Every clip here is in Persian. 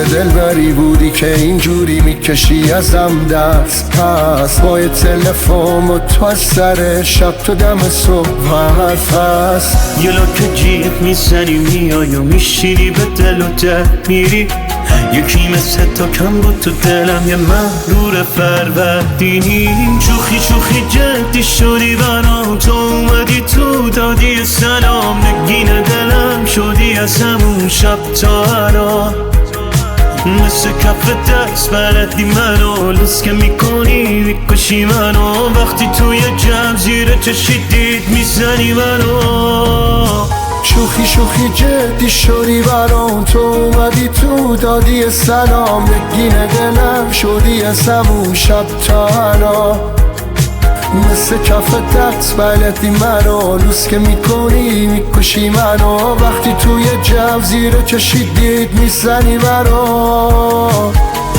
دلبری بودی که اینجوری میکشی ازم دست پس با یه تلفن و تو از سر شب تو دم صبح حرف هست. یه لاک جیغ میزنی میای و میشینی به دل و ده میری، یکی مثل تا کم بود تو دلم یه مغرور فروردینی. شوخی جدی شدی برام، تو اومدی تو دادی سلام، نگین دلم شدی از همون شب تا الان. مثل کف دست بلدی منو، لسکه میکنی میکشی منو، وقتی توی جمع زیر چشی دید میزنی منو. شوخی جدی شدی برام، تو اومدی تو دادی سلام، نگین دلم شدی از همون شب تا الان. مثل کف دست بلدی منو، لسکه میکنی میکشی منو، وقتی توی جو زیر چشی دید میزنی برام.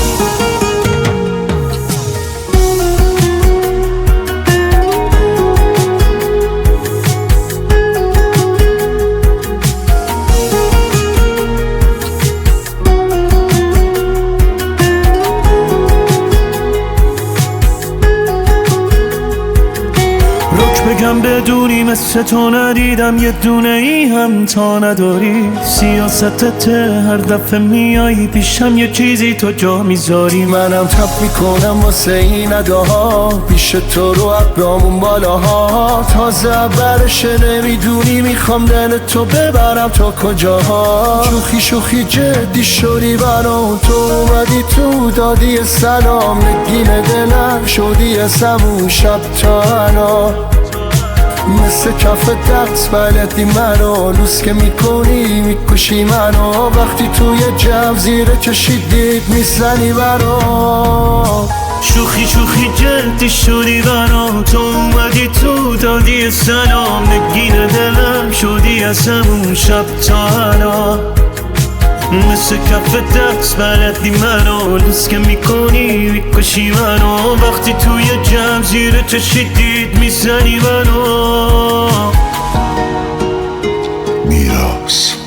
بگم بدونی مثل تو ندیدم یه دونه ای هم تا نداری. سیاستت هر دفعه میایی پیشم یه چیزی تو جا میذاری. منم تپ میکنم واسه این اداها، پیش تو رو ابرامون بالاها، تازه برشه نمیدونی میخوام دل تو ببرم تا کجاها. شوخی جدی شدی برام، تو اومدی تو دادی سلام، نگین دلم شدی از همون شب تا الان. مثل کف دست بلدی منو، لسکه میکنی میکشی منو، وقتی توی جو زیر چشی دید میزنی برام. شوخی جدی شدی برام، تو اومدی تو دادی سلام، نگین دلم شدی از همون شب تا الان. مثل کف دست بلدی منو، لسکه میکنی میکشی منو، وقتی توی جمع زیر چشی دید میزنی منو. میراث